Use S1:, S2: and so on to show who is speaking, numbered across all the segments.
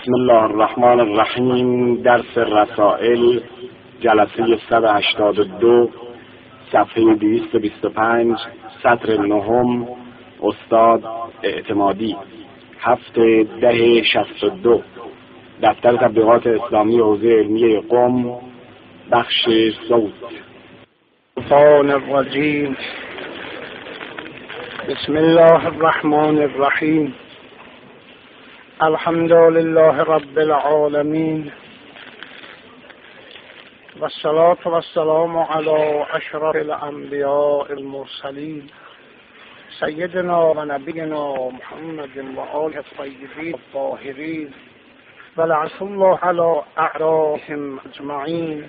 S1: بسم الله الرحمن الرحیم. درس رسائل جلسه 182 صفحه 225 سطر 9 استاد اعتمادی 7/10/62 دفتر تبلیغات اسلامی حوزه علمی قم بخش صوت.
S2: الشیطان الرجیم. بسم الله الرحمن الرحیم. الحمد لله رب العالمین و الصلاة و السلام علی اشرف الانبیاء المرسلین سیدنا و نبینا محمد و آله الطیبین الطاهرین و لعنة الله علی اعدائهم اجمعین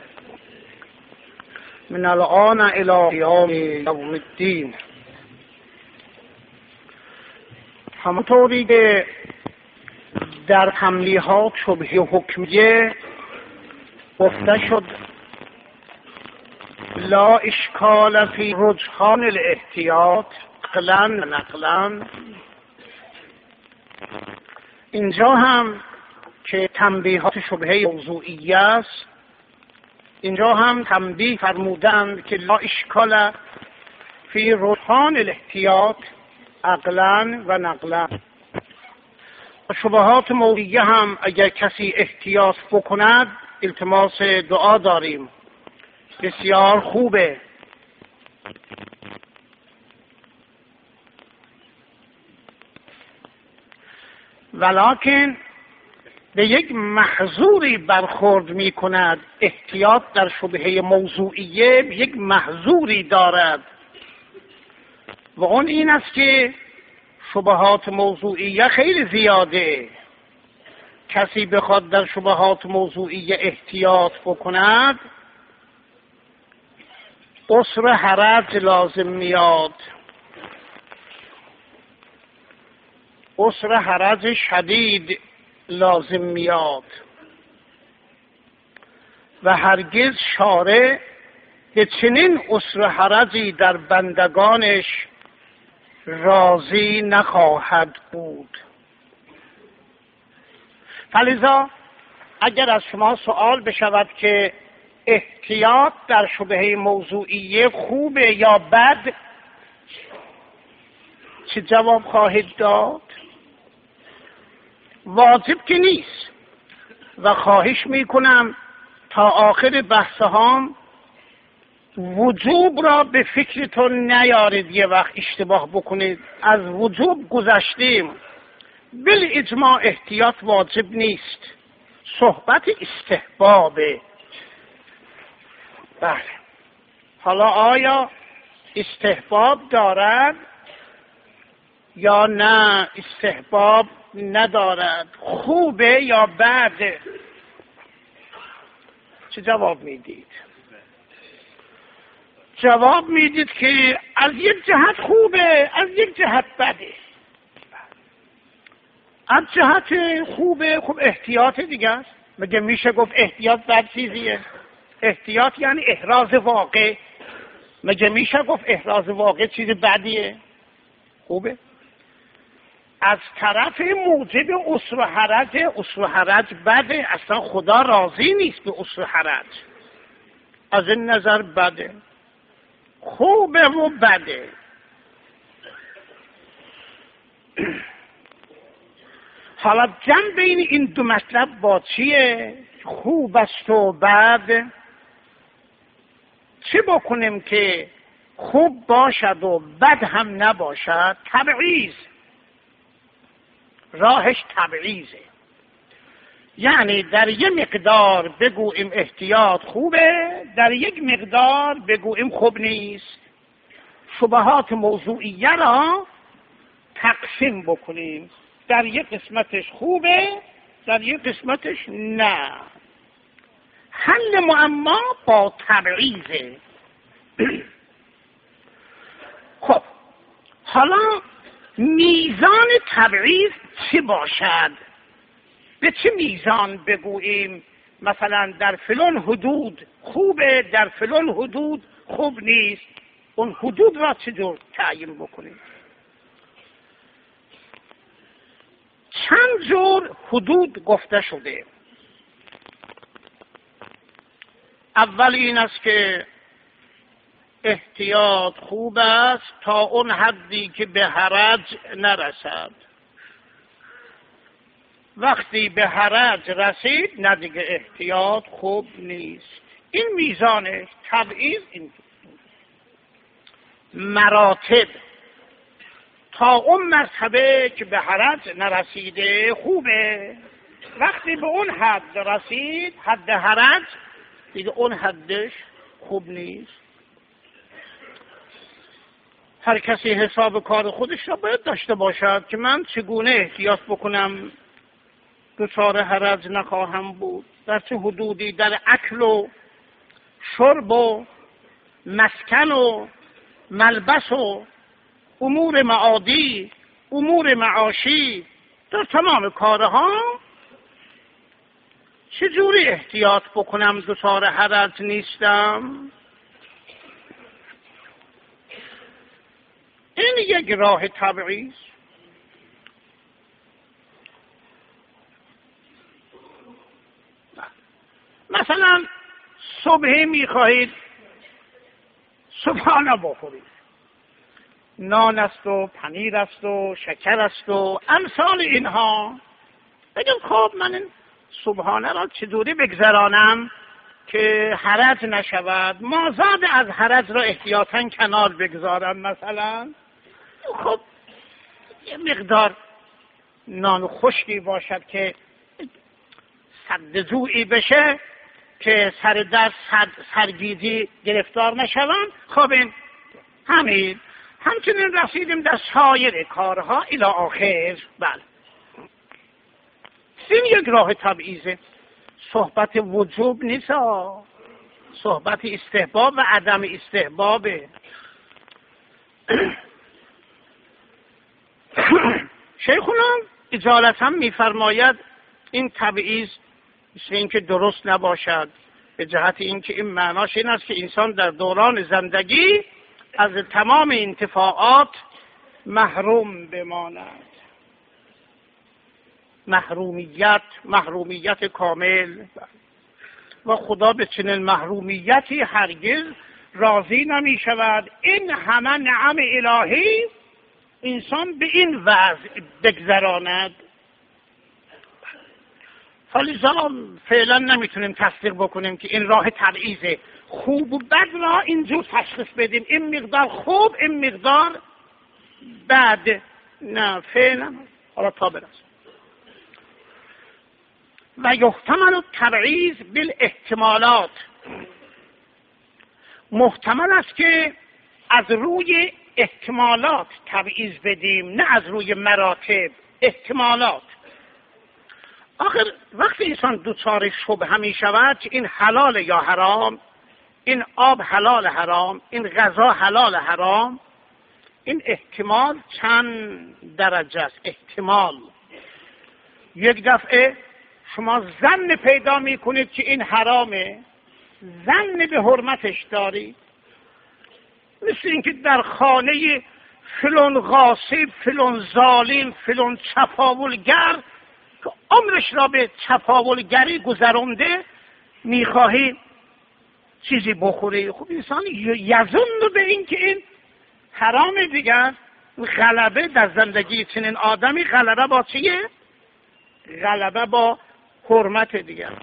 S2: من الآن الی قیام یوم الدین. همونطوری که در تنبیهات شبهه حکمیه گفته شد لا اشکال فی رجحان الاحتیاط عقلاً و نقلاً، اینجا هم که تنبیهات شبهه موضوعیه است، اینجا هم تنبیه فرمودند که لا اشکال فی رجحان الاحتیاط عقلاً و نقلاً. شبهات موضوعیه هم اگر کسی احتیاط بکند التماس دعا داریم، بسیار خوبه. ولکن به یک محظوری برخورد می کند. احتیاط در شبهه موضوعیه به یک محظوری دارد و اون این است که شبهات موضوعیه خیلی زیاده. کسی بخواد در شبهات موضوعیه احتیاط بکند عسر حرج لازم میاد، عسر حرج شدید لازم میاد و هرگز شارع به چنین عسر حرجی در بندگانش راضی نخواهد بود. فلذا اگر از شما سوال بشود که احتیاط در شبهه موضوعیه خوبه یا بد، چه جواب خواهید داد؟ واجب که نیست و خواهش میکنم تا آخر بحثهام وجوب را به فکرتون نیارید یه وقت اشتباه بکنید. از وجوب گذشتیم، بالاجماع احتیاط واجب نیست، صحبت استحبابه. بله، حالا آیا استحباب دارد یا نه استحباب ندارد، خوبه یا بده؟ چه جواب میدید؟ جواب میدید که از یک جهت خوبه، از یک جهت بده. از جهت خوبه، خب احتیاط دیگه است. مگه میشه گفت احتیاط بد چیزیه؟ احتیاط یعنی احراز واقع. مگه میشه گفت احراز واقع چیز بدیه؟ خوبه. از طرف موجب عسر و حرج، عسر و حرج بده، اصلا خدا راضی نیست به عسر و حرج. از این نظر بده، خوبه و بده. حالا جمع بین این دو مطلب با چیه؟ خوب است و بد. چه بکنیم که خوب باشد و بد هم نباشد؟ تبعیض. راهش تبعیضه. یعنی در یک مقدار بگوییم احتیاط خوبه، در یک مقدار بگوییم خوب نیست. شبهات موضوعیه را تقسیم بکنیم، در یک قسمتش خوبه، در یک قسمتش نه. حل معما با تبعیضه. خب حالا میزان تبعیض چه باشد؟ به چه میزان بگوییم مثلا در فلان حدود خوبه، در فلان حدود خوب نیست؟ اون حدود را چجور تعیین بکنیم؟ چند جور حدود گفته شده. اول این است که احتیاط خوب است تا اون حدی که به حرج نرسد. وقتی به حرج رسید نه دیگه احتیاط خوب نیست. این میزانش. تبعیض این مراتب تا اون مرتبه که به حرج نرسیده خوبه. وقتی به اون حد رسید، حد حرج، دیگه اون حدش خوب نیست. هر کسی حساب کار خودش را باید داشته باشد که من چگونه احتیاط بکنم دچار حرج نخواهم بود، در چه حدودی، در اکل و شرب و مسکن و ملبس و امور معادی، امور معاشی، در تمام کارها چجوری احتیاط بکنم دچار حرج نیستم. این یک راه تبعیض. مثلا صبحی میخواهید صبحانه بخورید، نان است و پنیر است و شکر است و امثال اینها. بگم خب من این صبحانه را چطوری بگذرانم که حرج نشود، مازاد از حرج را احتیاطاً کنار بگذارم. مثلا خب یه مقدار نان خشکی باشد که سد جوعی بشه که سر دست سرگیجی گرفتار نشوم. خب این همین. همچنین رسیدیم در سایر کارها الی آخر. بله، این یک راه تبعیضه. صحبت وجوب نیست، صحبت استحباب و عدم استحبابه. شیخنا اجالتا میفرماید این تبعیض مثل اینکه درست نباشد، به جهت اینکه این معناش این است که انسان در دوران زندگی از تمام انتفاعات محروم بماند. محرومیت کامل. و خدا به چنین محرومیتی هرگز راضی نمی شود. این همه نعم الهی انسان به این وضع بگذراند. فلذا فعلا نمیتونیم تصدیق بکنیم که این راه تبعیضه. خوب و بد را اینجور تشخیص بدیم، این مقدار خوب، این مقدار بد. نه فعلا. حالا تا برسیم. و یحتمل التبعیض بالاحتمالات. محتمل است که از روی احتمالات تبعیض بدیم، نه از روی مراتب. احتمالات. آخر وقتی انسان دوچار شبهه می شود که این حلال یا حرام، این آب حلال حرام، این غذا حلال حرام، این احتمال چند درجه است. احتمال یک دفعه شما ظن پیدا می کنید که این حرامه، ظن به حرمتش دارید، مثل اینکه در خانه فلان غاصب، فلان ظالم، فلان چپاولگر که عمرش را به چپاولگری گذرانده میخواهی چیزی بخوری. خب انسان یظن به این که این حرام دیگر. غلبه در زندگی چنین آدمی غلبه با چیه؟ غلبه با حرمت دیگر.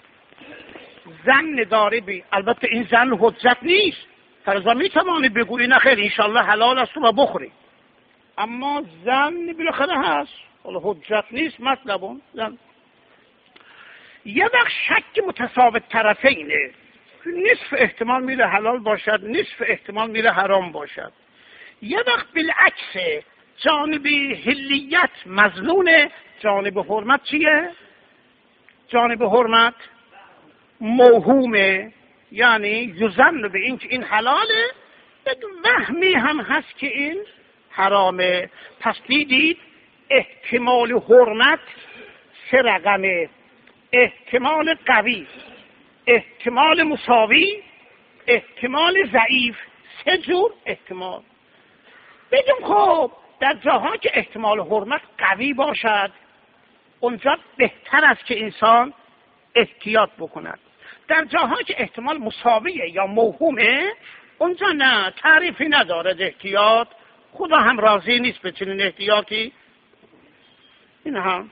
S2: زن داری بی. البته این زن حجت نیست. فرضا میتوانی بگویی نه خیر انشالله حلال است و بخوری، اما زن بالاخره هست، حالا حجت نیست. مطلبون زن یه وقت شک متفاوت طرفینه، نصف احتمال میره حلال باشد، نصف احتمال میره حرام باشد. یه وقت بالعکس جانب حلیت مظنونه، جانب حرمت چیه؟ جانب حرمت موهومه، یعنی یظن به این که این حلاله، یک وهمی هم هست که این حرامه. پس دیدید احتمال حرمت سه رقمه: احتمال قوی، احتمال مساوی، احتمال ضعیف. سه جور احتمال. بگیم خب در جاها که احتمال حرمت قوی باشد، اونجا بهتر است که انسان احتیاط بکند. در جاهایی که احتمال مساویه یا موهومه اونجا نه، تعریفی نداره احتیاط. خدا هم راضی نیست به چنین احتیاطی. این هم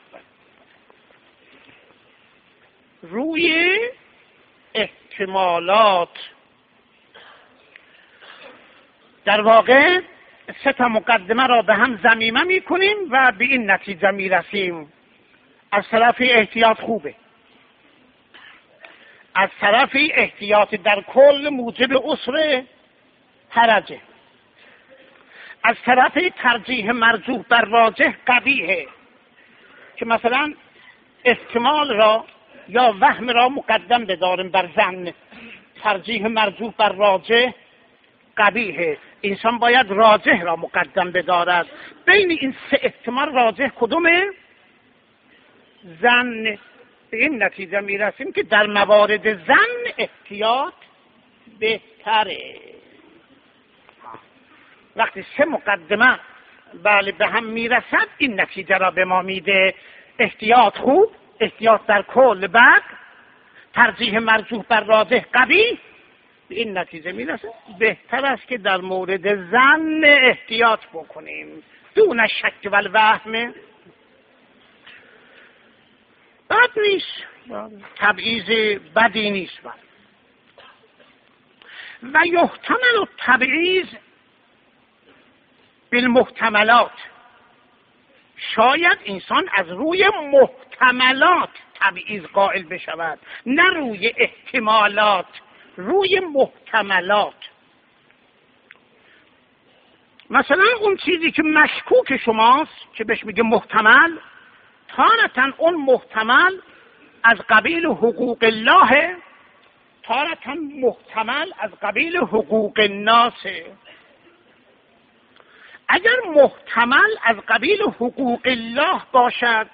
S2: روی احتمالات در واقع 3 مقدمه را به هم ضمیمه میکنیم و به این نتیجه میرسیم. از طرف احتیاط خوبه، از طرف احتیاط در کل موجب عسر حرجه، از طرف ترجیح مرجوح بر راجح قبیحه که مثلا احتمال را یا وهم را مقدم بداریم بر ظن، ترجیح مرجوح بر راجح قبیحه. انسان باید راجح را مقدم بدارد. بین این 3 احتمال راجح کدومه؟ ظن. به این نتیجه میرسیم که در موارد ظن احتیاط بهتره. وقتی 3 مقدمه به هم میرسد این نتیجه را به ما میده: احتیاط خوب، احتیاط در کل بد، ترجیح مرجوح بر راجح قبیح. به این نتیجه میرسه بهتر است که در مورد ظن احتیاط بکنیم دون شک و الوهم. بد نیست، تبعیض بدی نیست. و یحتمل التبعیض بالمحتملات. شاید انسان از روی محتملات تبعیض قائل بشود، نه روی احتمالات، روی محتملات. مثلا اون چیزی که مشکوک شماست که بهش میگه محتمل، تارتاً اون محتمل از قبیل حقوق الله، تارتاً محتمل از قبیل حقوق الناس. اگر محتمل از قبیل حقوق الله باشد،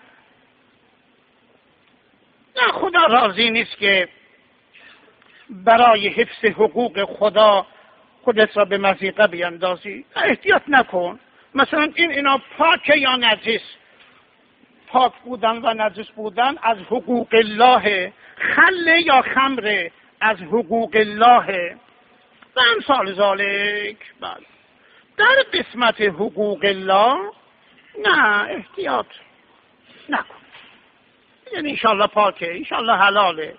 S2: نه، خدا راضی نیست که برای حفظ حقوق خدا خودت را به مضیقه بیندازی. احتیاط نکن. مثلا اینا پاکه یا نجس؟ پاک بودن و نجس بودن از حقوق الله. خل یا خمر از حقوق الله و امثال ذالک. بله، در قسمت حقوق الله نه، احتیاط نکن. یعنی انشالله پاکه، انشالله حلاله.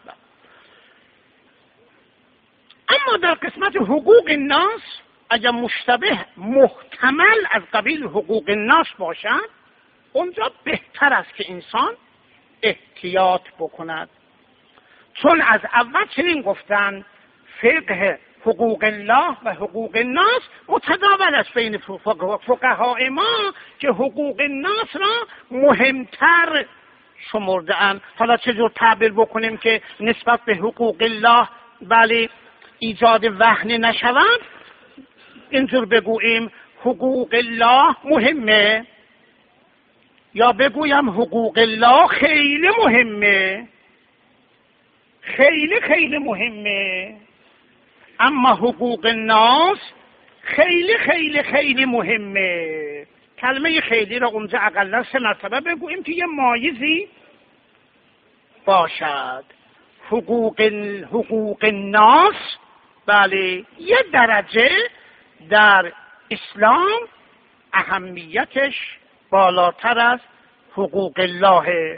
S2: اما در قسمت حقوق الناس اگر مشتبه محتمل از قبیل حقوق الناس باشد، اونجا بهتر است که انسان احتیاط بکند. چون از اول چنین گفتن فقه حقوق الله و حقوق الناس متداول است بین فقهای ما که حقوق الناس را مهمتر شمرده اند. حالا چجور تعبیر بکنیم که نسبت به حقوق الله بله ایجاد وهن نشود؟ اینجور بگوییم حقوق الله مهمه، یا بگویم حقوق الله خیلی مهمه، خیلی خیلی مهمه، اما حقوق الناس خیلی خیلی خیلی مهمه. کلمه خیلی را اونجا اقلا 3 مرتبه بگوییم که یه مایزی باشد. حقوق الناس بله یه درجه در اسلام اهمیتش بالاتر از حقوق الله.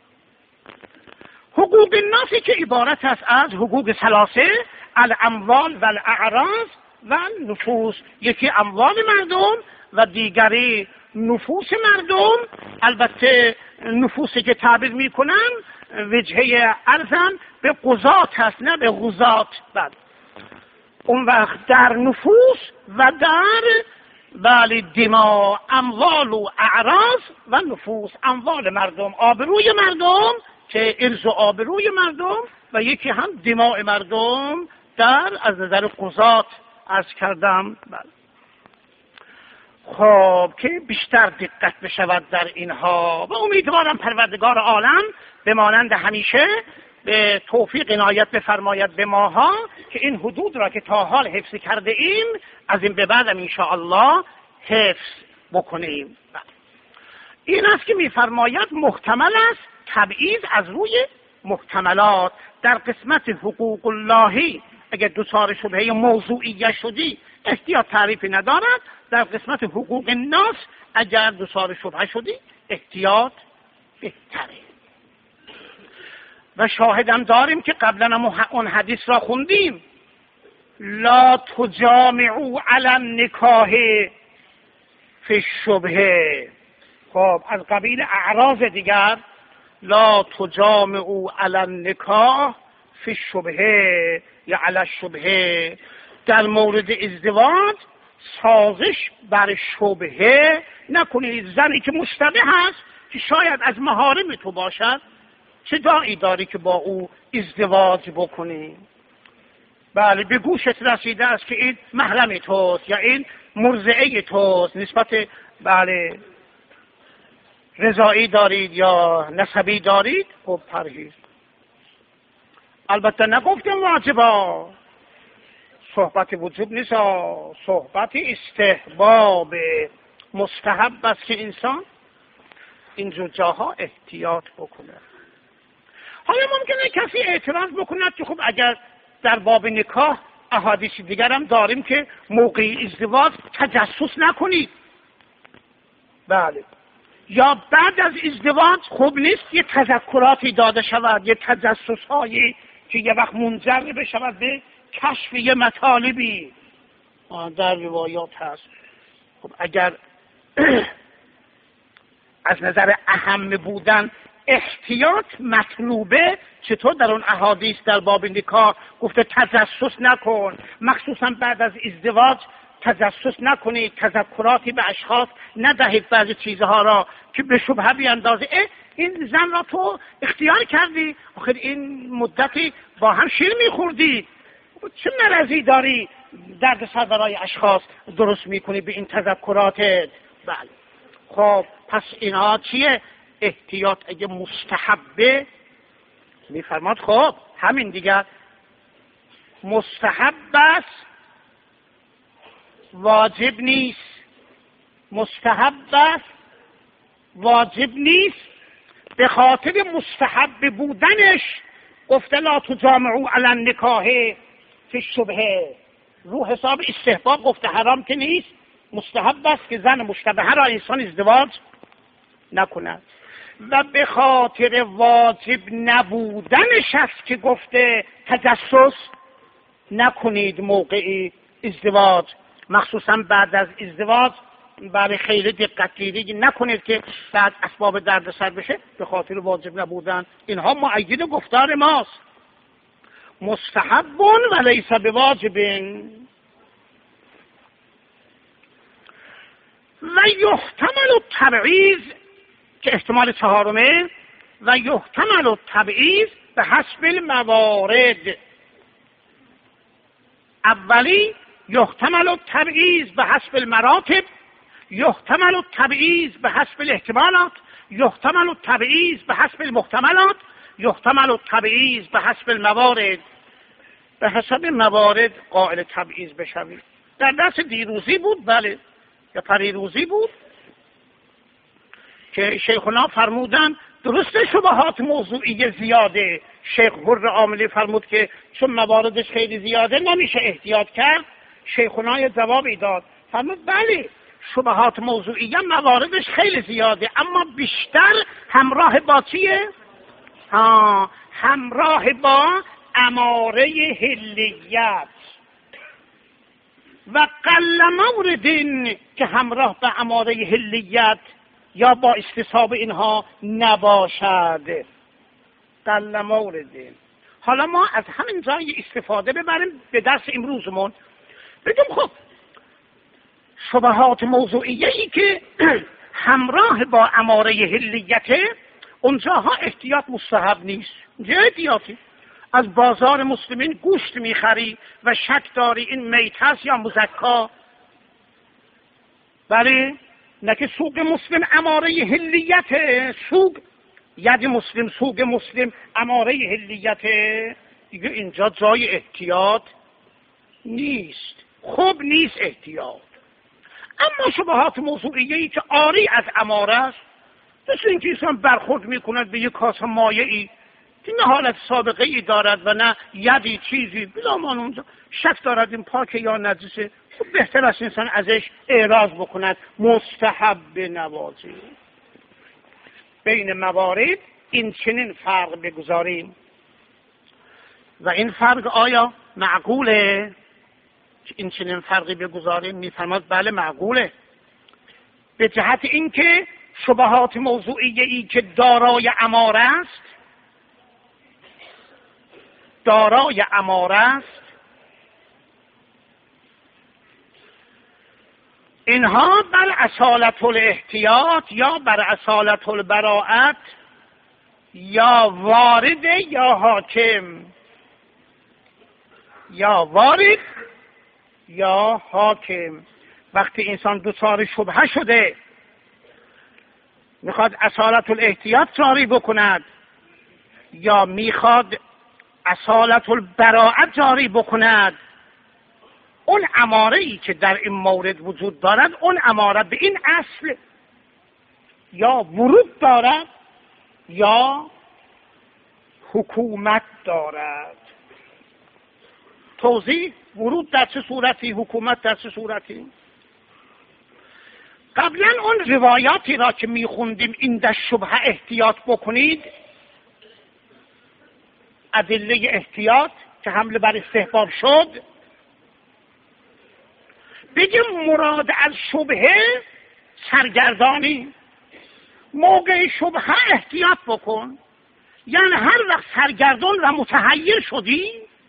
S2: حقوق الناسی که عبارت است از حقوق 3: الاموال و الاعراض و نفوس. یکی اموال مردم و دیگری نفوس مردم. البته نفوسی که تعبیر میکنن وجهه ارزم به قضات هست، نه به غزات. بعد اون وقت در نفوس و در بله دماء، اموال و اعراض و نفوس، اموال مردم، آبروی مردم که ارز و آبروی مردم، و یکی هم دماء مردم در از نظر قضات عرض کردم. بله. خب که بیشتر دقت بشود در اینها و امیدوارم پروردگار عالم به مانند همیشه به توفیق عنایت بفرماید به ماها که این حدود را که تا حال حفظ کرده ایم از این به بعد ان شاء الله حفظ بکنیم. این است که میفرماید محتمل است تبعیض از روی محتملات. در قسمت حقوق اللهی اگر دچار شبهه موضوعیه شدی احتیاط تعریفی ندارد، در قسمت حقوق الناس اگر دچار شبهه شدی احتیاط بهتره. و شاهدم داریم که قبلا اون حدیث را خوندیم، لا تجامعوا علی النکاح فی الشبهه. خب از قبیل اعراض دیگر، لا تجامعوا علی النکاح فی الشبهه یا علی الشبهه، در مورد ازدواج سازش بر شبهه نکنید. زنی که مشتبه هست که شاید از محارم تو باشد، چه داعی داری که با او ازدواج بکنی؟ بله به گوشت رسیده است که این محرم توست یا این مرضعه توست، نسبت بله رضایی دارید یا نسبی دارید، خب پرهیز. البته نگفتم واجبا، صحبت وجوب نیست، صحبت استحباب، مستحب است که انسان اینجور جاها احتیاط بکنه. حالا ممکنه کسی اعتراض بکند که خب اگر در باب نکاح احادیث دیگر هم داریم که موقع ازدواج تجسس نکنید، بله، یا بعد از ازدواج خوب نیست یه تذکراتی داده شود، یه تجسس هایی که یه وقت منجر بشود به کشف یه مطالبی، در روایات هست. خب اگر از نظر اهم بودن احتیاط مطلوبه، چطور در اون احادیث در باب نکاح گفته تجسس نکن، مخصوصا بعد از ازدواج تجسس نکنید، تذکراتی به اشخاص ندهید، بعضی چیزها را که به شبهه بیاندازه. این زن را تو اختیار کردی، آخر این مدتی با هم شیر میخوردی، چه مرضی داری درد سر برای اشخاص درست میکنی به این تذکراتت؟ بله. خب پس اینها چیه؟ احتیاط اگه مستحبه میفرماد خب همین دیگر مستحب است، واجب نیست. مستحب است، واجب نیست. به خاطر مستحب بودنش گفته لا تجامعوا علی النکاح فی الشبهه، رو حساب استحباب گفته، حرام که نیست، مستحب است که زن مشتبهه را انسان ازدواج نکند. و به خاطر واجب نبودنش است که گفته تجسس نکنید موقع ازدواج، مخصوصا بعد از ازدواج. برای خیلی دقت گیری نکنید که بعد اسباب دردسر بشه، به خاطر واجب نبودن. اینها مؤید گفتار ماست، مستحب و لیس بواجب. و یحتمل التبعیض که احتمال چهارمه، و یحتمل التبعیض به حسب الموارد. اولی یحتمل التبعیض به حسب المراتب، یحتمل التبعیض به حسب الاحتمالات، یحتمل التبعیض به حسب المحتملات، یحتمل التبعیض به حسب الموارد. به حسب موارد قائل تبعیض بشوید. در درس دیروزی بود، بله، یا پریروزی بود، که شیخنا فرمودن درسته شبهات موضوعی زیاده. شیخ حر عاملی فرمود که چون مواردش خیلی زیاده نمیشه احتیاط کرد. شیخنا جوابی داد، فرمود بله شبهات موضوعی مواردش خیلی زیاده، اما بیشتر همراه با چیه؟ همراه با اماره حلیت. و قل موردین که همراه به اماره حلیت یا با استصحاب اینها نباشد. قل موردین. حالا ما از همین جای استفاده ببریم به درس امروزمون، بگم خب شبهات موضوعیه‌ای که همراه با اماره حلیته، اونجاها احتیاط مستحب نیست. چه احتیاطی؟ از بازار مسلمین گوشت میخری و شک داری این میت هست یا مزکا، بله، نه که سوق مسلم اماره حلیته، سوق ید مسلم، سوق مسلم اماره حلیته، دیگه اینجا جای احتیاط نیست، خوب نیست احتیاط. اما شبهات موضوعیه‌ای که عاری از اماره است، مثل اینکه انسان برخورد میکند به یک کاسه مایعی که نه حالت سابقه ای دارد و نه یدی چیزی بلامان اونجا شک دارد این پاک یا نجسه، خب بهتر است انسان ازش اعراض بکند. مستحب نوازی بین موارد این چنین فرق بگذاریم. و این فرق آیا معقوله که این چنین فرقی بگذاریم؟ میفرماد بله معقوله، به جهت اینکه شبهات موضوعی ای که دارای اماره است اینها بر اصالت الاحتیاط یا بر اصالت البراءت یا وارد یا حاکم، یا وارد یا حاکم. وقتی انسان دچار شبهه شده میخواد اصالت الاحتیاط جاری بکند یا میخواد اصالت البراءت جاری بکند، اون اماره ای که در این مورد وجود دارد اون اماره به این اصل یا ورود دارد یا حکومت دارد. توضیح: ورود در چه صورتی، حکومت در چه صورتی؟ قبلا اون روایاتی را که میخوندیم این در شبهه احتیاط بکنید، ادله احتیاط که حمله بر استحباب شد، بگیم مراد از شبهه سرگردانی. موقع شبهه احتیاط بکن، یعنی هر وقت سرگردان و متحیر شدی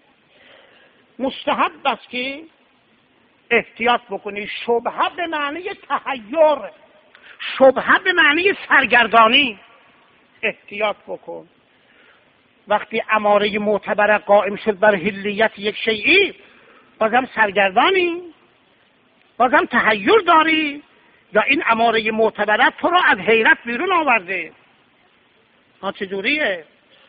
S2: مستحب است که احتیاط بکنی. شبهه به معنی تحیر، شبهه به معنی سرگردانی. احتیاط بکن. وقتی اماره معتبر قائم شد بر حلیت یک شیئی، بازم سرگردانی، بازم تحیر داری، یا این اماره معتبرت تو را از حیرت بیرون آورده. ها چجوریه؟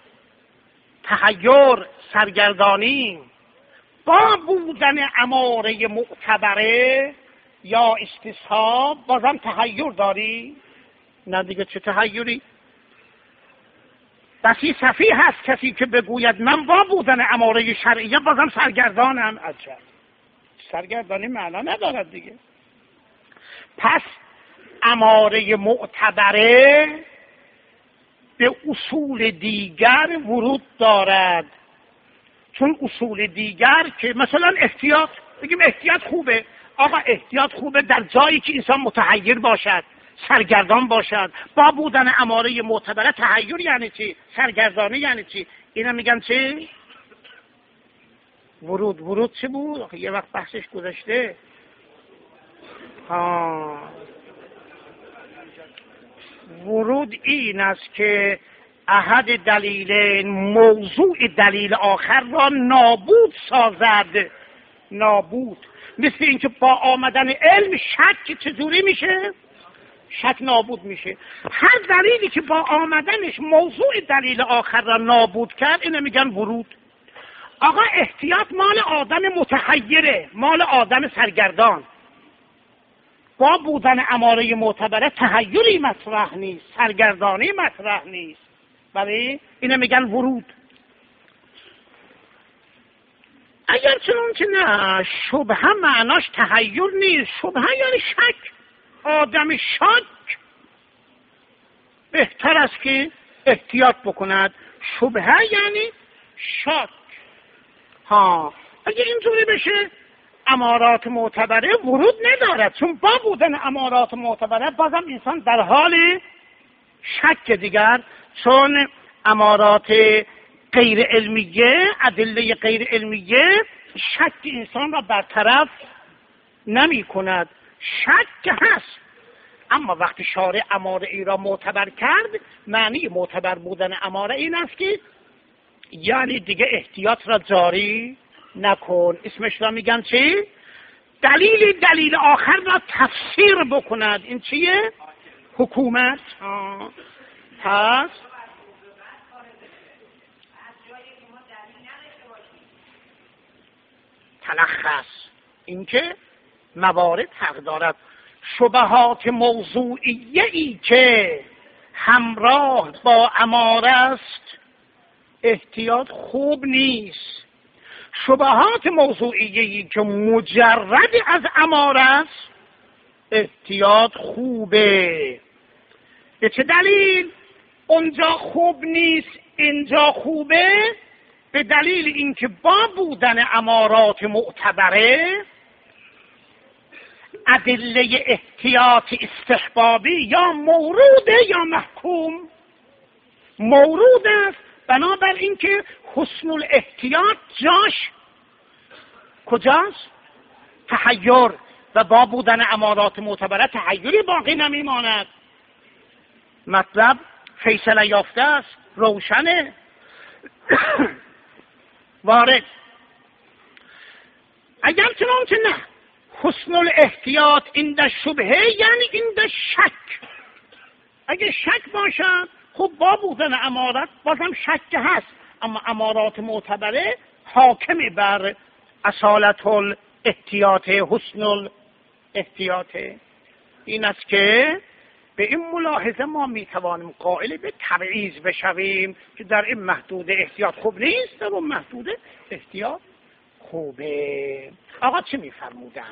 S2: تحیر، سرگردانی. با بودن اماره معتبره یا استصحاب بازم تحیر داری؟ نه دیگه، چه تحیری؟ بسی سفیه هست کسی که بگوید من با بودن اماره شرعیه بازم سرگردانم. عجب، سرگردانی معنا ندارد دیگه. پس اماره معتبره به اصول دیگر ورود دارد، چون اصول دیگر که مثلا احتیاط، بگیم احتیاط خوبه. آقا احتیاط خوبه در جایی که انسان متحیر باشد، سرگردان باشد. با بودن اماره معتبره تحیر یعنی چی؟ سرگردانی یعنی چی؟ اینا میگن چی؟ ورود. ورود چی بود؟ یه وقت بحثش گذشته. ورود این است که احد دلیل موضوع دلیل آخر را نابود سازد. نابود مثل اینکه با آمدن علم شک چجوری میشه؟ شک نابود میشه. هر دلیلی که با آمدنش موضوع دلیل آخر را نابود کرد اینو میگن ورود. آقا احتیاط مال آدم متحیره، مال آدم سرگردان. با بودن اماره معتبره تحیری مطرح نیست، سرگردانی مطرح نیست. ولی اینو میگن ورود. اگر چنون که نه، شبهه معناش تحیر نیست. شبهه یعنی شک. آدم شک بهتر است که احتیاط بکند. شبهه یعنی شک. اگه اینجوری بشه امارات معتبره ورود ندارد، چون با بودن امارات معتبره بازم انسان در حال شک دیگر، چون امارات غیر علمیه، ادله غیر علمیه شک انسان را برطرف نمی کند. شک هست، اما وقتی شارع اماره ای را معتبر کرد، معنی معتبر بودن اماره این است که یعنی دیگه احتیاط را جاری نکن. اسمش را میگن چی؟ دلیل آخر را تفسیر بکند. این چیه؟ حکومت. پس تلخص اینکه موارد حق دارد. شبهات موضوعیه ای که همراه با اماره است احتیاط خوب نیست. شبهات موضوعیه‌ای که مجرد از اماره است احتیاط خوبه. به چه دلیل اونجا خوب نیست اینجا خوبه؟ به دلیل اینکه با بودن امارات معتبره ادله احتیاط استحبابی یا موروده یا محکوم. مورود است، بنابراین اینکه حسن الاحتیاط جاش کجاست؟ تحیر، و با بودن امارات معتبره تحیری باقی نمیماند. مطلب فیصله یافته است، روشنه. وارد. اگر چنانچه نه حسن الاحتیاط عند شبهه یعنی عند شک. اگه شک باشد خب با بودن امارات بازم شک هست، اما امارات معتبره حاکم بر اصالت الاحتیاط، حسن الاحتیاط. این است که به این ملاحظه ما میتوانیم قائل به تبعیض بشویم که در این محدود احتیاط خوب نیست، در اون محدود احتیاط خوبه. آقا چه میفرمودن؟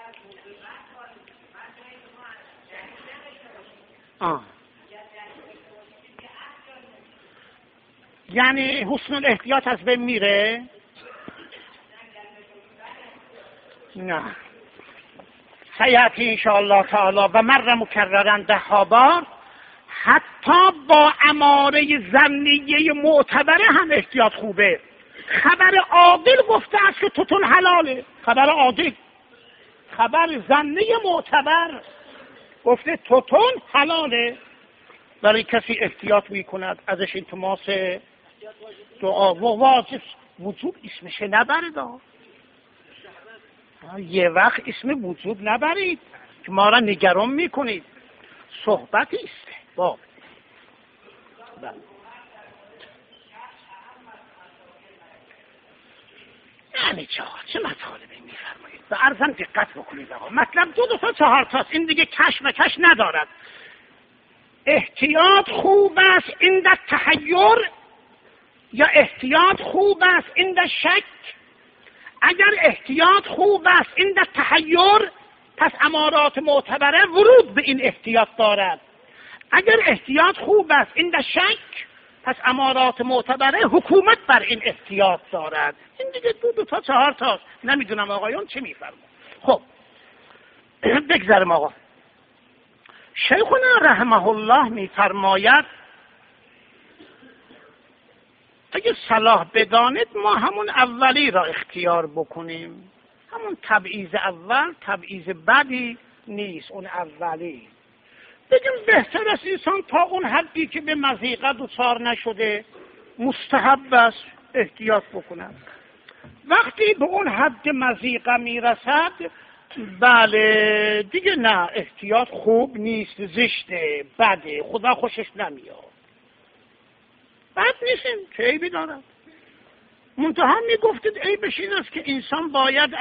S2: یعنی حسن الاحتیاط از بین میره؟ نه، سیأتی انشاءالله تعالی و مر مکررن 10 بار. حتی با اماره ظنیه معتبره هم احتیاط خوبه. خبر عادل گفته است که توتون حلاله، خبر عادل. خبر ظنی معتبر گفته توتون حلاله، برای کسی احتیاط میکند ازش التماس دعا و واجب وجوب اسمش نبرید. یه وقت اسم وجوب نبرید که ما را نگران میکنید. صحبت استحباب. یعنی چه مطالبی میفرمایید؟ به عرضم دقت بکنید آقا. مطلب 2 تا 4 تاست، این دیگه کش و کش ندارد. احتیاط خوب است عند تحیر یا احتیاط خوب است عند شک؟ اگر احتیاط خوب است عند تحیر پس امارات معتبره ورود به این احتیاط دارد. اگر احتیاط خوب است عند شک پس امارات معتبره حکومت بر این احتیاط دارد. این دیگه 2 تا 4 تاست. نمیدونم آقایون چه میفرمون. خب بگذاریم آقا. شیخنا رحمه الله میفرماید اگه صلاح بدانید ما همون اولی را اختیار بکنیم. همون تبعیض اول تبعیض بدی نیست، اون اولی. بگیم بهتر است انسان تا اون حدی که به مضیقه دچار نشده مستحب است احتیاط بکنند. وقتی به اون حد مضیقه میرسد بله دیگه نه، احتیاط خوب نیست، زشته، بده، خدا خوشش نمیاد. بد نیستیم که عیبی دارد. منتها میگفتید عیبش این است که انسان باید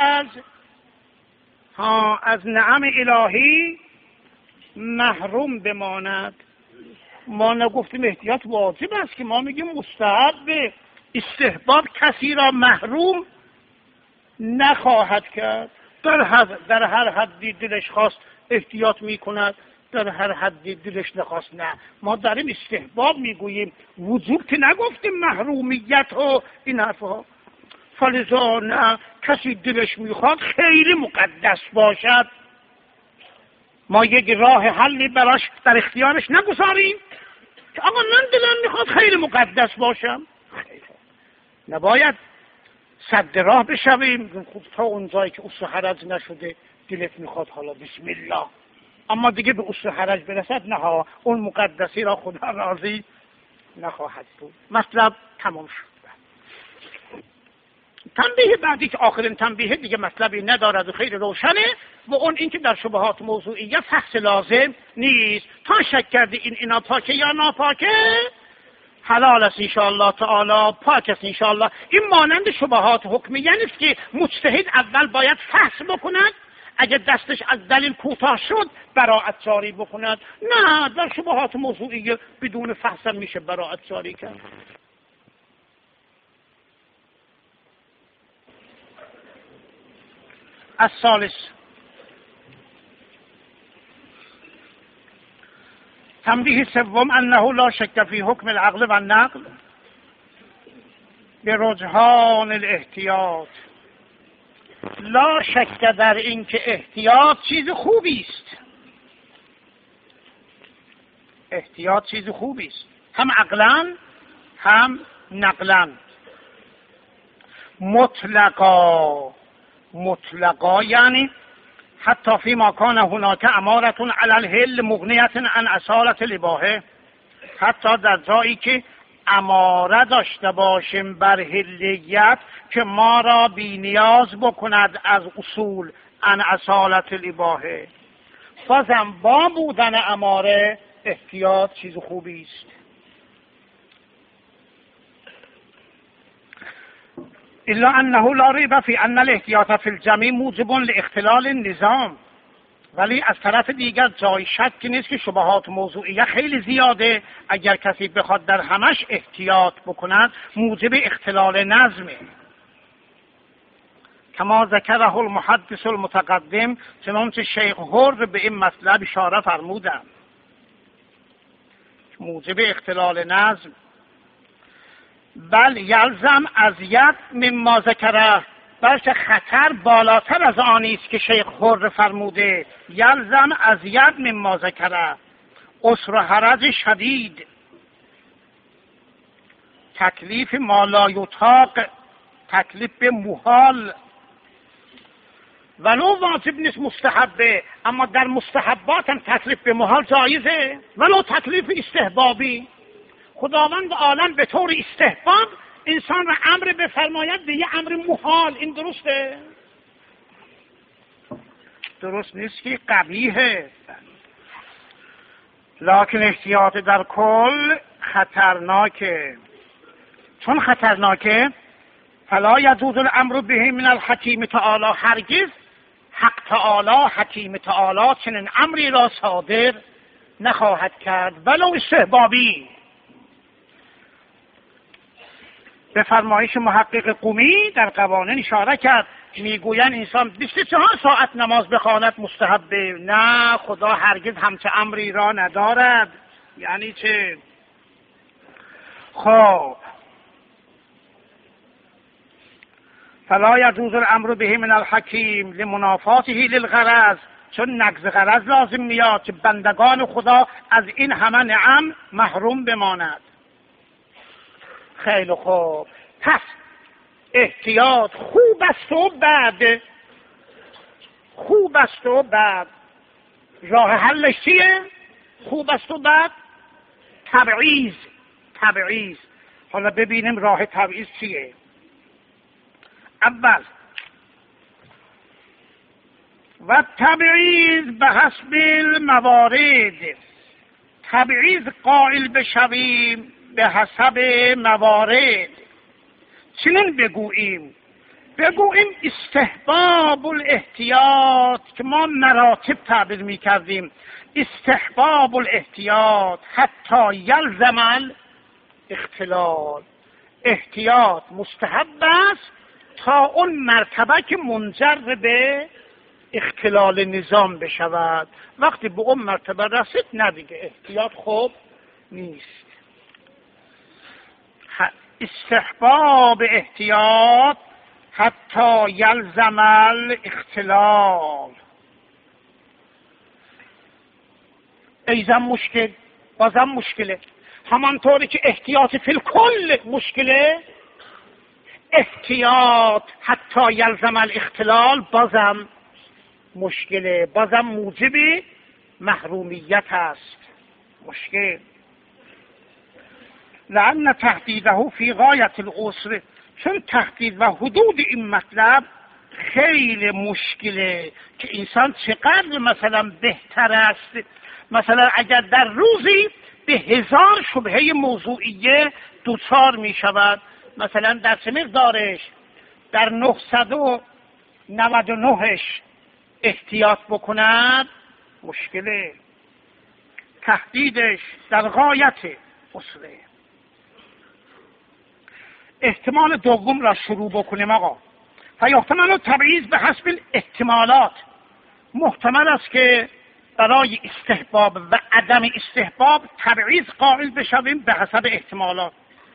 S2: از نعم الهی محروم بماند. ما نگفتیم احتیاط واجب است، که ما میگیم مستحب. استحباب کسی را محروم نخواهد کرد. در هر حدی دلش خواست احتیاط میکند، در هر حدی دلش نخواست نه. ما داریم استحباب میگوییم، وجوب که نگفتیم محرومیت و این حرفها. فلذا نه، کسی دلش میخواد خیلی مقدس باشد ما یک راه حلی براش در اختیارش نگذاریم که آقا من دلم میخواد خیلی مقدس باشم. نباید صد راه بشویم خب تا اون جایی که اصل حرج نشده دلت میخواد حالا بسم الله، اما دیگه به اصل حرج برسد نه ها، اون مقدسی را خدا راضی نخواهد بود. مطلب تمام شد. تنبیه بعدی که آخرین تنبیه دیگه مطلبی ندارد و خیلی روشنه، و اون این که در شبهات موضوعیه فحص لازم نیست. تا شک کردی اینا پاکه یا ناپاکه، حلال است انشاءالله تعالی، پاک است انشاءالله. این مانند شبهات حکمیه نیست که مجتهد اول باید فحص بکند، اگه دستش از دلیل کوتاه شد براءت جاری بکند. نه، در شبهات موضوعیه بدون فحص میشه براءت جاری کرد. الثالث تنبیه سوم انه لا شک فی حکم العقل و النقل به رجحان الاحتیاط. لا شک در این که احتیاط چیز خوبی است. احتیاط چیز خوبی است، هم عقلا هم نقلا. مطلقا یعنی حتی فی ما کان هناک امارة علی الحل مغنیة عن اصالة الاباحه، حتی در جایی که اماره داشته باشیم بر حلیت که ما را بی نیاز بکند از اصول عن اصالة الاباحه، بازم با بودن اماره احتیاط چیز خوبی است. الا انه لا ریب فی ان الاحتیاط فی الجميع موجب لاختلال النظام. ولی از طرف دیگر جای شک نیست که شبهات موضوعیه خیلی زیاده. اگر کسی بخواد در همش احتیاط بکند موجب اختلال نظمه. کما ذکره المحدث المتقدم، چنانچه شیخ هر به این مطلب اشاره فرمودند، موجب اختلال نظم. بل یلزم ازید مما ذکره، بلکه خطر بالاتر از آنی است که شیخ هر فرموده. یلزم ازید مما ذکره، عسر و حرج شدید، تکلیف ما لا یطاق، تکلیف به محال. ولو واجب نیست مستحبه، اما در مستحبات هم تکلیف به محال جایزه، ولو تکلیف استحبابی. خداوند عالم به طور استحباب انسان را امر بفرماید به یه امر محال. این درسته؟ درست نیست که قبیحه. لکن احتیاط در کل خطرناکه. چون خطرناکه فلا یجوز الامر به من الحکیم تعالی، هرگز حق تعالی حکیم تعالی چنین امری را صادر نخواهد کرد ولو استحبابی. به فرمایش محقق قمی در قوانین اشاره کرد، میگویند انسان 24 ساعت نماز بخواند مستحبه. نه، خدا هرگز همچه امری را ندارد. یعنی چه؟ خب فلا یجوز الامر به من الحکیم لمنافاته للغرض، چون نقض غرض لازم میاد که بندگان خدا از این همه نعم محروم بماند. خیلی خوب، پس احتیاط خوب است و بد. خوب است و بد. راه حلش چیه؟ خوب است و بد؟ تبعیض. حالا ببینیم راه تبعیض چیه. اول و تبعیض به حسب الموارد، تبعیض قائل بشویم به حسب موارد. چنین بگوییم استحباب الاحتیاط، که ما مراتب تعبیر می کردیم. استحباب الاحتیاط حتی یلزم الاختلال، احتیاط مستحب است تا اون مرتبه که منجر به اختلال نظام بشود. وقتی به اون مرتبه رسید نه دیگه احتیاط خوب نیست. استحباب احتیاط حتی یلزم الاختلال. ایزم مشکل، بازم مشکله. همانطوری که احتیاط فی الکل مشکله، احتیاط حتی یلزم الاختلال بازم مشکله، بازم موجب محرومیت است. مشکل. لأن تحدیده فی غایت العسر، چون تحدید و حدود این مطلب خیلی مشکله که انسان چقدر مثلا بهتر است. مثلا اگر در روزی به 1000 شبهه موضوعیه دوچار می شود، مثلا در چه مقدارش؟ در 999ش احتیاط بکند مشکله، تهدیدش در غایت اصله. احتمال دوم را شروع بکنیم آقا. فیحتمل تبعیض به حسب احتمالات. محتمل است که برای استحباب و عدم استحباب تبعیض قائل بشویم به حسب احتمالات.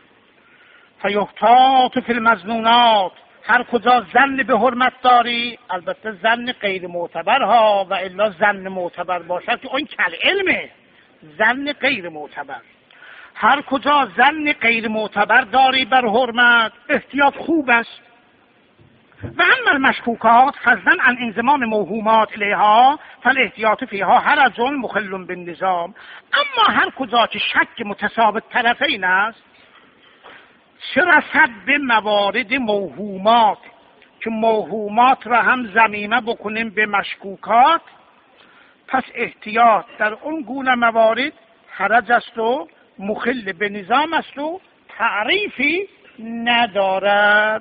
S2: فیحتاط فی المظنونات، هر کجا ظن به حرمت داری، البته ظن غیر معتبرها، و الا ظن معتبر باشد که اون کل علمه، ظن غیر معتبر. هر کجا ظن غیر معتبر داری بر حرمت، احتیاط خوب است. و اما المشکوکات فضلا عن انضمام موهومات الیها فالاحتیاط فیها حرج مخل بالنظام. اما هر کجا که شک متساوی طرفین است، چه رسد به موارد موهومات که موهومات را هم ضمیمه بکنیم به مشکوکات، پس احتیاط در اون گونه موارد حرج است و مخل به نظام است و تعریفی ندارد.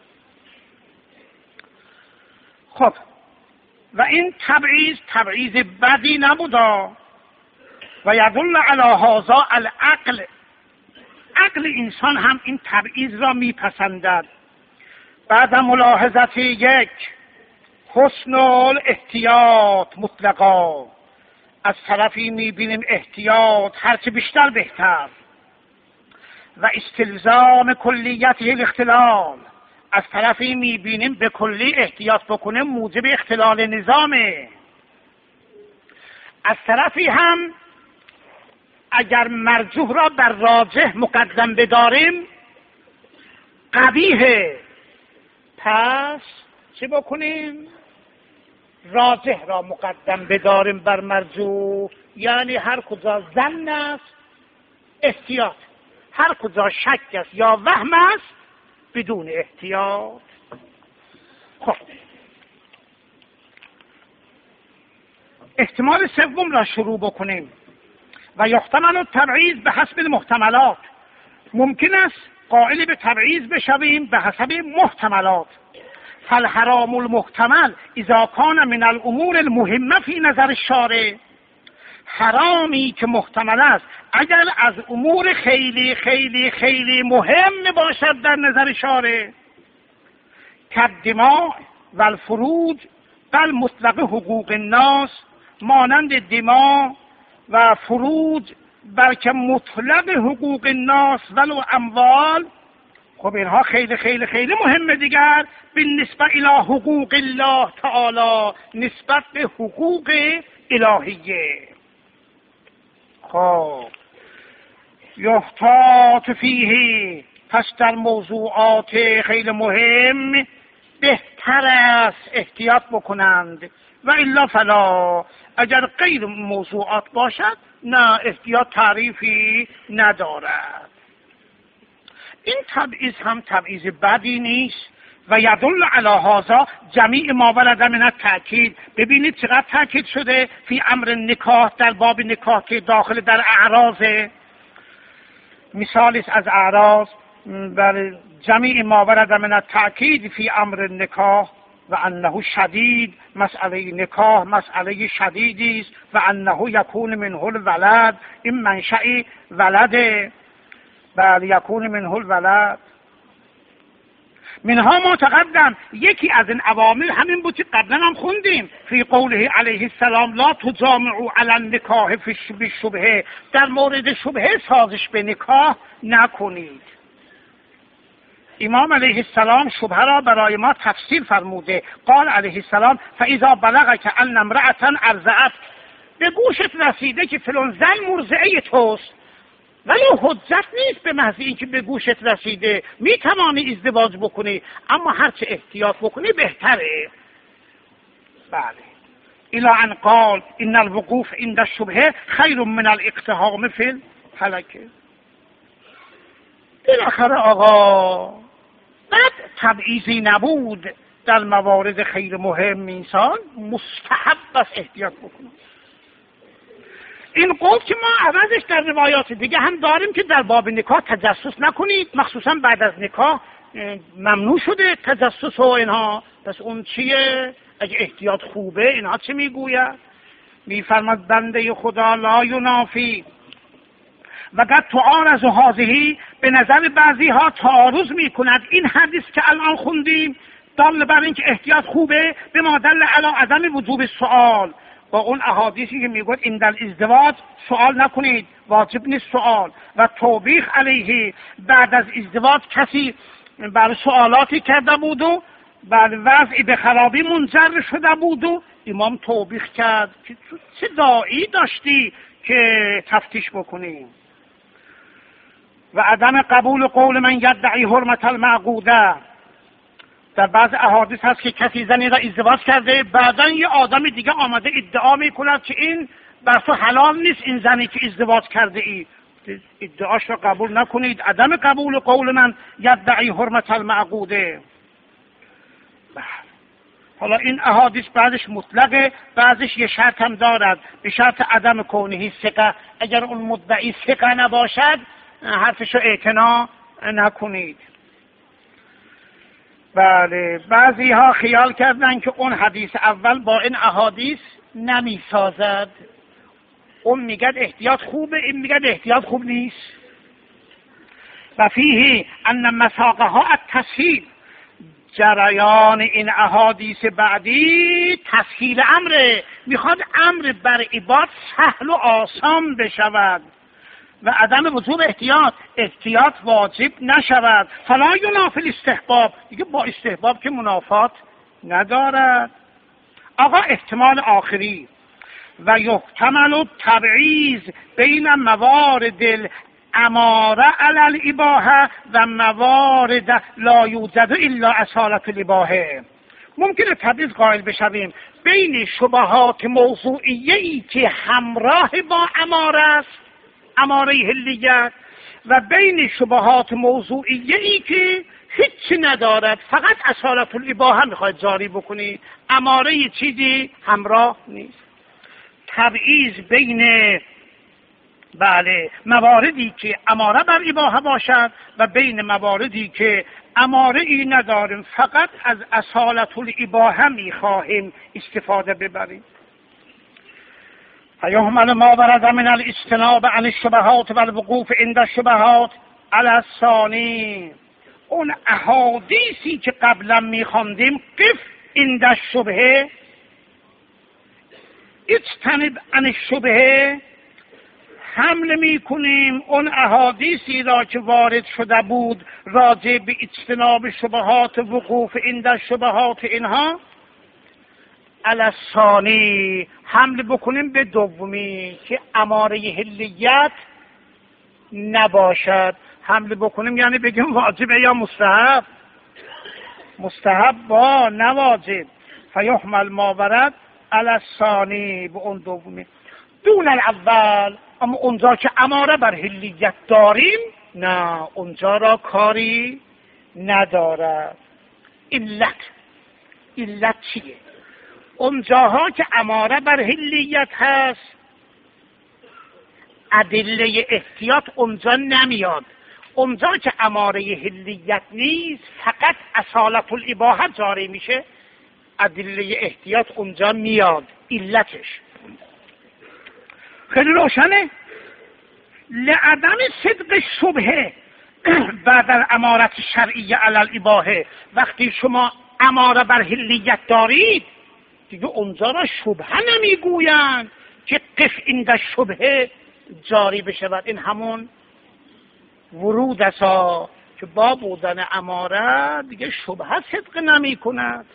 S2: خب و این تبعیض بدی نبودا. و یدل علی هذا العقل، عقل انسان هم این تبعیض را میپسندد. بعد ملاحظه یک، حسن الاحتیاط مطلقا، از طرفی میبینیم احتیاط هرچه بیشتر بهتر. و استلزام کلیته الاختلال، از طرفی میبینیم به کلی احتیاط بکنه موجب اختلال نظامه. از طرفی هم اگر مرجوح را بر راجح مقدم بداریم قبیحه، پس چه بکنیم؟ راجح را مقدم بداریم بر مرجوح. یعنی هر کجا ظن است احتیاط، هر کجا شک است یا وهم است بدون احتیاط. خب احتمال سوم را شروع بکنیم. و یحتمل التبعیض به حسب المحتملات، ممکن است قائل به تبعیض بشویم به حسب محتملات. فالحرام المحتمل اذا کان من الامور المهمه فی نظر الشارع، حرامی که محتمل است اگر از امور خیلی خیلی خیلی مهم باشد در نظر شارع، کالدماء و الفروج بل مطلق حقوق الناس، مانند دماء و فروج بلکه مطلق حقوق الناس ولو اموال. خب اینها خیلی خیلی خیلی مهمه دیگر، بالنسبه الی حقوق الله تعالی، نسبت به حقوق الهیه. خب یحتاط فیه، پس در موضوعات خیلی مهم بهتر است احتیاط بکنند. و الا فلا، اگر غیر موضوعات باشد نه احتیاط تعریفی ندارد. این تبعیض هم تبعیض بدی نیست. و یدل علی هذا جمیع ما ورد من التأکید. ببینید چقدر تأکید شده فی امر نکاح، در باب نکاح که داخل در اعراض، مثالی از اعراض بر جمیع ما ورد من التأکید فی امر نکاح و انه شدید. مسئله نکاح مسئله شدیدی است. و انه یکون منه الولد، این منشأ ولده، بل یکون منه الولد. منها ما تقدم، یکی از این عوامل همین بود که قبلا هم خوندیم فی قوله علیه السلام لا تجامعوا علی النکاح فی الشبهه، در مورد شبهه سازش به نکاح نکنید. امام علیه السلام شبهه را برای ما تفسیر فرموده. قال علیه السلام فاذا بلغک ان امرأة ارضعت، به گوشت رسیده که فلان زن مرضعه توست، ولی حجت نیست به محض اینکه به گوشت رسیده میتوانی ازدواج بکنی، اما هرچه احتیاط بکنی بهتره. بله. الی ان قال ان الوقوف عند الشبهه خیر من الاقتحام فی الهلکه. بالاخره آقا بعد تبعیضی نبود در موارد خیر مهم، انسان مستحب است احتیاط بکنه. این قول که ما عوضش در روایات دیگه هم داریم که در باب نکاح تجسس نکنید، مخصوصا بعد از نکاح ممنوع شده تجسس و اینها. پس اون چیه؟ اگه احتیاط خوبه اینها چه میگوید؟ میفرماد بنده خدا لا ینافی و قد تعارض هذه، به نظر بعضی ها تعارض میکند این حدیث که الان خوندیم دل بر این که احتیاط خوبه به ما دل علی عدم وجوب سؤال، با اون احادیثی که میگوید این در ازدواج سوال نکنید، واجب نیست سوال، و توبیخ علیه بعد از ازدواج کسی بر سوالاتی کرده بود و بر وضعی به خرابی منجر شده بود و امام توبیخ کرد که چه داعی داشتی که تفتیش بکنی. و عدم قبول قول من یدعی حرمت المعقوده، در بعض احادیث هست که کسی زنی را ازدواج کرده بعدن یه آدم دیگه آمده ادعا میکند که این بر تو حلال نیست، این زنی که ازدواج کرده ای، ادعاش را قبول نکنید. عدم قبول قول من یدعی حرمت المعقوده. حالا این احادیث بعضش مطلقه، بعضش یه شرط هم دارد، به شرط عدم کونهی ثقه، اگر اون مدعی ثقه نباشد حرفشو اعتنا نکنید. بله، بعضی ها خیال کردن که اون حدیث اول با این احادیث نمی سازد، اون میگد احتیاط خوبه، این میگد احتیاط خوب نیست. و فیه ان مساقها التسهیل، جریان این احادیث بعدی تسهیل امره، میخواد امر بر عباد سهل و آسان بشود و عدم وجوب احتیاط واجب نشود. فلا ینافی الاستحباب، دیگه با استحباب که منافات ندارد. آقا احتمال آخری و یحتمل تبعیض بین موارد الاماره علی الاباحه و موارد لا یوجد الا اصالة الاباحه. ممکنه تبعیض قائل بشویم بین شبهات موضوعیه‌ای که همراه با اماره است، اماره حلیت، و بین شبهات موضوعیه‌ای که هیچی ندارد، فقط اصالة الاباحه میخواید جاری بکنی، اماره چیزی همراه نیست. تبعیض بین مواردی که اماره بر اباحه باشد و بین مواردی که اماره ای نداریم، فقط از اصالة الاباحه میخواهیم استفاده ببریم. فیحمل ما ورد من الاجتناب عن الشبهات و الوقوف عند الشبهات علی الثانی. اون احادیثی که قبلا میخواندیم قف عند الشبهه، اجتنب عن الشبهه، حمل میکنیم اون احادیثی را که وارد شده بود راجع به اجتناب شبهات، وقوف عند الشبهات، اینها علی الثانی حمل بکنیم به دومی که اماره حلیت نباشد. حمل بکنیم یعنی بگیم واجبه یا مستحب، مستحب با نواجب. فیحمل ما ورد علی الثانی، به اون دومی دون الاول. اما اونجا که اماره بر حلیت داریم نه، اونجا را کاری ندارد. علت چیه؟ اونجاها که اماره بر حلیت هست ادله احتیاط اونجا نمیاد، اونجا که اماره حلیت نیست فقط اصالة الاباحه جاری میشه، ادله احتیاط اونجا میاد. علتش خیلی روشنه، لعدم صدق شبهه بعد الامارت شرعیه علی الاباحه. وقتی شما اماره بر حلیت دارید دیگه اونجا را شبهه نمیگویند که قف عند شبهه جاری بشود. این همون ورود است که با بودن اماره دیگه شبهه صدق نمی کند.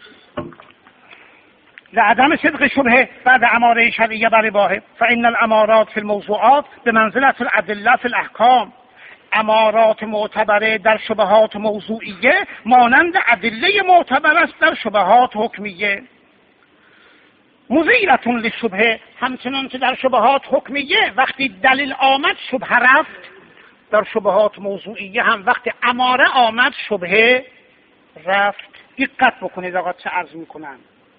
S2: لعدم صدق شبهه بعد اماره شرعیه بر اباحه. فان الامارات فی الموضوعات بمنزلة الادله فی الاحکام. امارات معتبره در شبهات موضوعیه مانند ادله معتبر است در شبهات حکمیه. مزیلتون للشبهه، همچنان که در شبهات حکمیه وقتی دلیل آمد شبهه رفت، در شبهات موضوعیه هم وقتی اماره آمد شبهه رفت. دقت بکنید آقا چه عرض میکنن.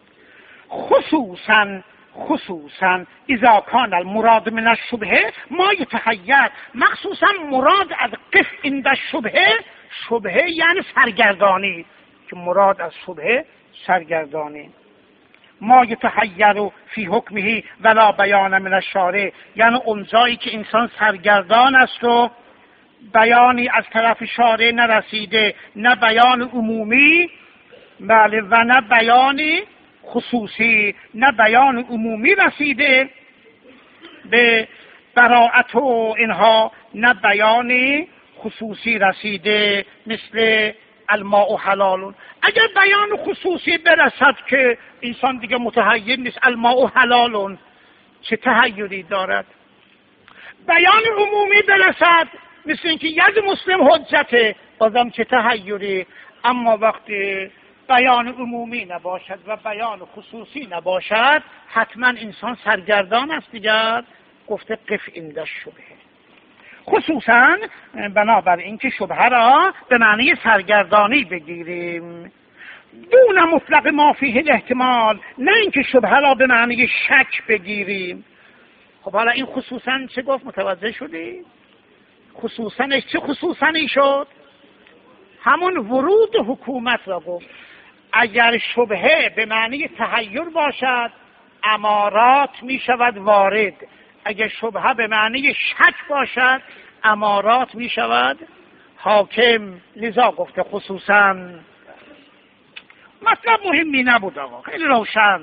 S2: خصوصا اذا کان المراد من الشبهه ما یتحیر، مخصوصا مراد از قف عند الشبهه، شبهه یعنی سرگردانی، که مراد از شبهه سرگردانی. ما یتحیر فی حکمه ولا بیان من الشارع، یعنی اون جایی که انسان سرگردان است و بیانی از طرف شارع نرسیده، نه بیان عمومی بله و نه بیان خصوصی، نه بیان عمومی رسیده به براءت و اینها، نه بیان خصوصی رسیده مثل الماء حلال. اگر بیان خصوصی برسد که انسان دیگه متحیر نیست، الماء حلال، چه تحیری دارد؟ بیان عمومی برسد مثل اینکه ید مسلم حجته، بازم چه تحیری؟ اما وقتی بیان عمومی نباشد و بیان خصوصی نباشد حتما انسان سرگردان است دیگر. گفته قف عند الشبهه، خصوصا بنابر اینکه شبهه را به معنی سرگردانی بگیریم، دون مطلق ما فیه الاحتمال، نه اینکه شبهه را به معنی شک بگیریم. خب حالا این خصوصا چه گفت؟ متوجه شدی؟ خصوصا چه خصوصانی شد؟ همون ورود حکومت را گفت. اگر شبهه به معنی تحیر باشد امارات می شود وارد، اگر شبهه به معنی شک باشد امارات می شود حاکم. لذا گفته خصوصا. مطلب مهمی نبود آقا، خیلی روشن.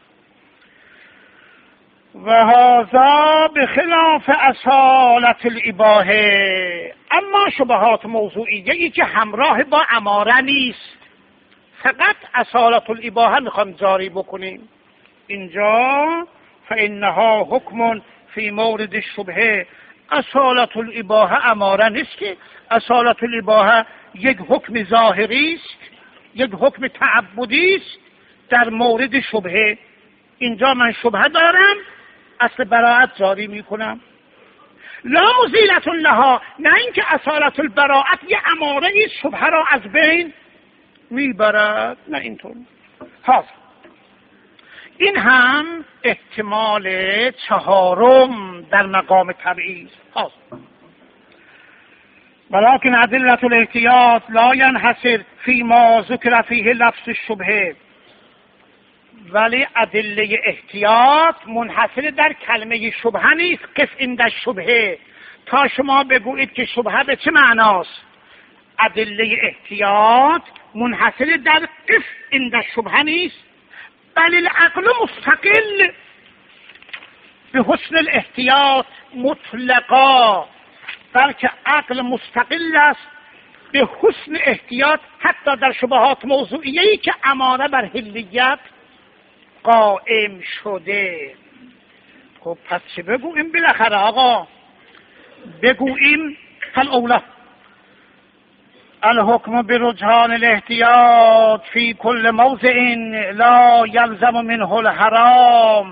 S2: و هذا بخلاف اصالت الاباحه، اما شبهات موضوعیه ای که همراه با اماره نیست، فقط اصالت الاباحه میخوام جاری بکنیم اینجا. فانها حکم فی مورد الشبهه، اصالت الاباحه اماره نیست که. اصالت الاباحه یک حکم ظاهری است، یک حکم تعبدی است در مورد شبهه. اینجا من شبهه دارم، اصل براءت جاری میکنم. لا مزیلة لها، نه اینکه اصالت البراءت یه اماره است شبهه را از بین میبرد، نه اینطور. این هم احتمال چهارم در مقام تبعیض. ولكن ادلة الاحتیاط لا ينحصر فيما ذكر فيه لفظ الشبهه، ولی ادله احتیاط منحصر در کلمه شبهه نیست. قف عند الشبهه، تا شما بگویید که شبهه به چه معناست. ادله احتیاط منحصر در قف عند الشبهه نیست، بل العقل مستقل به حسن الاحتیاط مطلقا، بلکه عقل مستقل است به حسن احتیاط حتی در شبهات موضوعیه‌ای که اماره بر حلیت قائم شده. خب پس چه بگوییم بالاخره آقا؟ بگوییم فالاولی الحکم برجحان الاحتیاط فی کل موضع لا یلزم منه الحرام.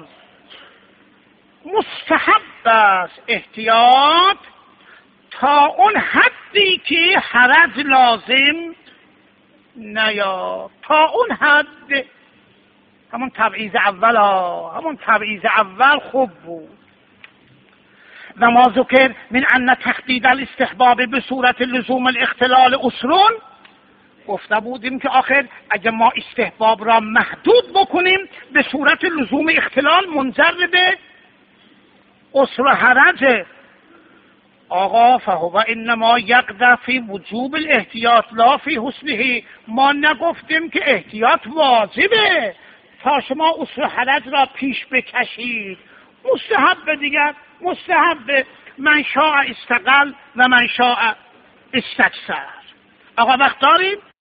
S2: مستحب است احتیاط تا اون حدی که حرج لازم نیاد، تا اون حد. همون تبعیض اول همون تبعیض اول خوب بود. و ما ذکر من ان تخدید الاستحباب به صورت لزوم الاختلال اصرون، گفته بودیم که آخر اگه ما استحباب را محدود بکنیم به صورت لزوم اختلال منجر به اصر و حرج. آقا فهو انما یقدح فی وجوب الاحتیاط لا فی حسنه. ما نگفتیم که احتیاط واجبه تا شما اصر و حرج را پیش بکشید. مستحب دیگر، مستحب. من شاء استقل و من شاء استکثر. آقا وقت داریم؟